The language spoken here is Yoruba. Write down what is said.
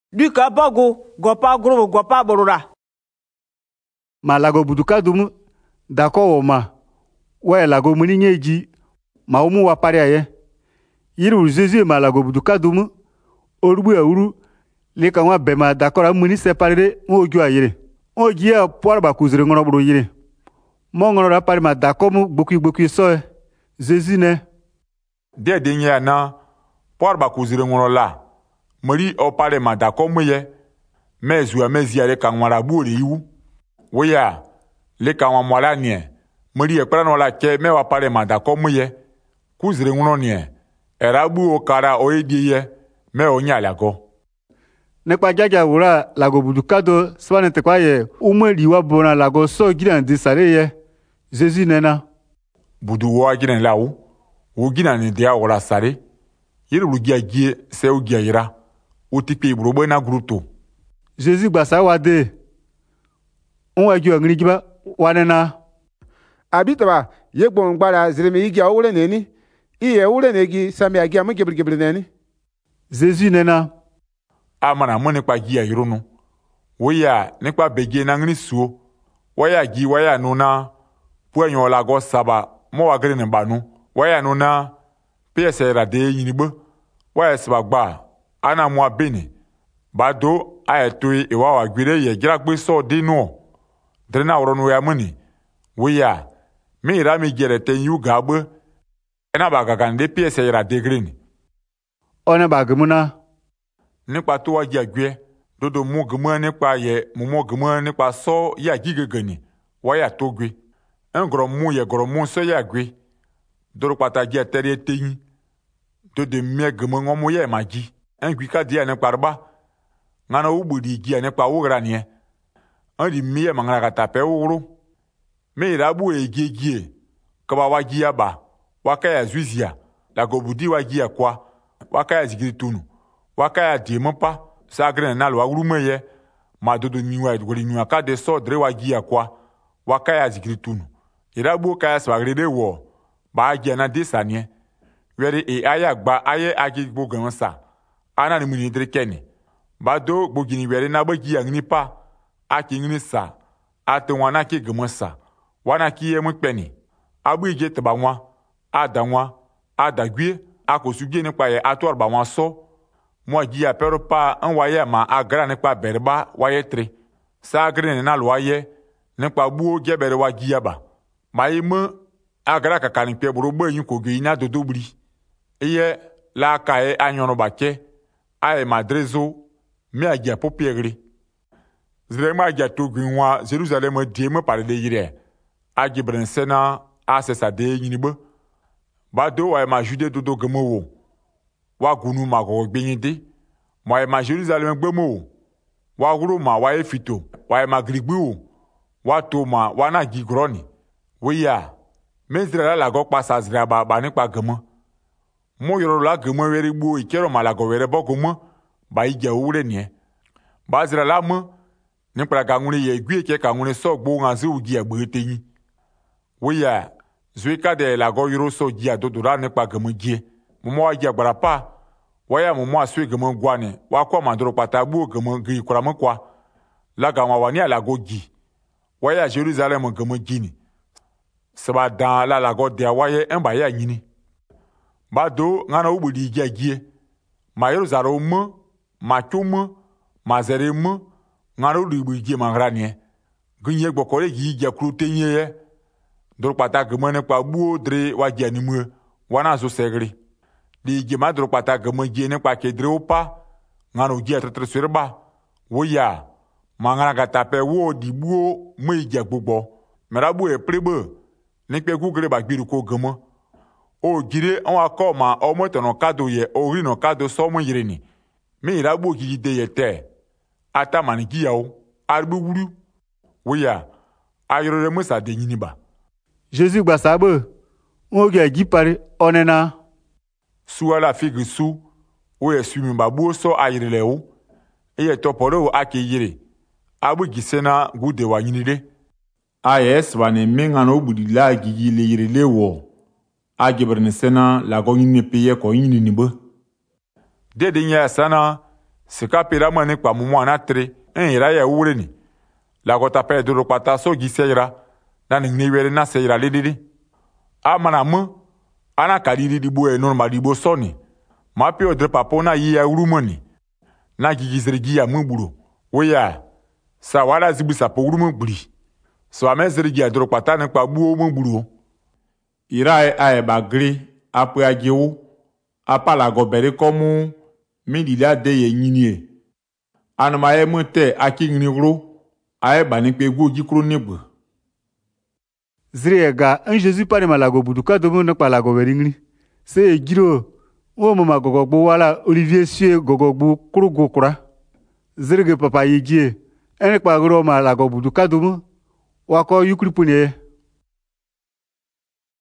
Duka bago gopa grobo gopa borura. Ma lago buduka dumu dako woma. Wa lago muni nyeji ma umu wa pari aye. Yiru Jésus ma lago buduka dumu orubu ya uru leka wa bema dakora muni separere oju ayire. Oji ya poar ba kuzire ngono buru yire. Mo ngono ra pari ma dakomu gboku so Jésus ne. De dinya na poar ba kuzire ngono la. Mari o pare ma dakomu ye. Mezu a mezi ale ka nwara buri iwu. Woya leka wa mwala nie. Mari e pra no la ke me wa pare ma dakomu ye. Kuzire ngono nie. Erabu okara oedie me onya lago. Nekpa jaja wura lago budukado swane te kwaye umeli wa bona lago so gidan disare ye. Jésus nena. Budu wa gidan lawo. Wo gidan ni dia wala sare. Yiru lugia gie se ugia yira. Utipe ibrobo na gruto. Jésus gbasa wa de. Onwa ju ngri giba wanena. Abitaba yegbon gbara ziremi igi awule neni. Iye ule negi sami agi amu gebri neni. Jésus nena. Amana mo nípa gi ayirunu. Woya nípa bege na ngri suo. Waya gi waya nuna. Puenyo lago saba mo wa gre ne banu. Waya nuna pese ra de yinibo. Waya saba gba ana mo abeni. Bado ayetoi ewa wa gbire ye gira gbe so dinu. Drena oronu ya muni. Woya mi ra mi gere ten yu gabo. Ena ba gagande pese ra de green. Ona ba gmuna. Nípa tó wá jẹ àgbẹ̀ dodo mú gẹmọ́ nípa yẹ mú gẹmọ́ nípa sọ yà gígẹ̀gẹ̀ ni wáyà tó gbé ẹ̀ǹgọ̀rọ̀ mú yẹ gọ̀rọ̀ mú sọ yà gbé dodo pàtàkì ẹ̀tẹ́rẹ́ tẹ́yìn dodo mìíràn gẹmọ́ wọn mú yẹ mà jí ẹ̀ǹgbí ká di yà nípa rẹ̀ bá ŋànà ó gbòdì jí yà nípa wúra nìyẹn ẹ̀ǹdì mí yẹ màŋàrà kàtà pẹ́ wúrú mí ìrà bú ègé jí yẹ kaba wá jí yà bá wá káyà zuizia làgòbùdí wá jí yà kwa wá káyà zigiri tunu wakaya diemopa sagre na lo awurume ye madodo niwa gori niwa ka de so dre wa gia kwa wakaya zikritunu irabu kaya swagrede wo ba gia na desanie were aya gba aye agi gbogan sa ana ni muni dre keni bado gbogini were na bagi angni pa aki ngni sa atenwana ki gmosa wana ki ye mupeni abu ije tabanwa adanwa adagwie akosugie nipa ye atorba wan so moi gi apero pa en waye ma agra ne pa berba waye tre sa gre na lo waye ne pa buo gebere wa gi aba mai mu agra ka kan pe buru gbe yin ko ge ina dodo buri iye la ka e anyono ba ke ai madrezo mi agia popiegri zre ma agia to gwa Jerusalem die me pare de yire agi brensena asesa de yinibo ba do wa ma jude dodo gemo wo wa gunu ma go gbenyinde mo ma Jerusalem gbemo wa guru ma wa efito wa ma grigbu wa to ma wa na gigroni we ya mezra la go pasa zra ba nípa gemo mo yoro la gemo were gbo ikero ma la go were bogomo ba ije owure ni ba zra la mo nípa ga ngure ye gwi ke ka ngure so gbo nga zu gi agbeteyin we ya zuika de la go yoro so gi adodora nípa gemo gi mo wa gi agbara pa waya mo aswe gemo gwane wa kwa mandro patabu gemo gi kuramo kwa la ga wa ni ala gogi waya Jerusalem gemo gini saba dan la go de waye en ba ya nyini bado ngana ubudi giagie ma Jerusalem mo ma chumo ma zeremo ngana ubudi gi mangranie ginye gbokore gi gi akrutenye ye dro pata gemo ne pa buo dre wa gi animu wana zo segri di gema dro pata gemo gi ne pa kedre opa ngano gi atetre surba woya mangana gatape wo di buo mo igi gbogbo merabu e prebe ne pe gugre ba gbiru ko gemo o gire on akoma o moto no kado ye o ri no kado so mo yire ni mi rabu gi de ye te ata mani gi yawo arbu wuru woya ayoro re musa de nyini ba Jésus gbasa bo o ge gi pare onena suwa la figi su o ye sumi ba buo so ayirele o eye toporo ake yire abu gisena gude wa nyinire ayes wane menga no budi la gigi le yirele wo agibrne sena la go nyine peye ko nyini ni bo dede nya sana Sika pera mani pa mumu anatre en ira ya ure ni. La gota pe duro pata so gi seira na ni were na seira lididi. Amana mu ana kadidi di bo e normal di bo soni. Ma pe odre papo na yi ya urumoni. Na gigizrigi ya muburo. Oya. Sa wala zibu sa po urumo gburi. So amezrigi ya duro pata ne pa bu muburo. Ira e a e bagri apu ajewo. Apa la gobere komu mindila de ye nyinie. Anuma e mute aki ngiro. Aye bani pe go jikro nebo. Zri ga en Jésus pare malago buduka domo na palago beringni. Se giro o mama gogogbo wala Olivier Sue gogogbo krugo kura. Zri ge papa yijie en pa gro malago buduka domo wako yukri pune.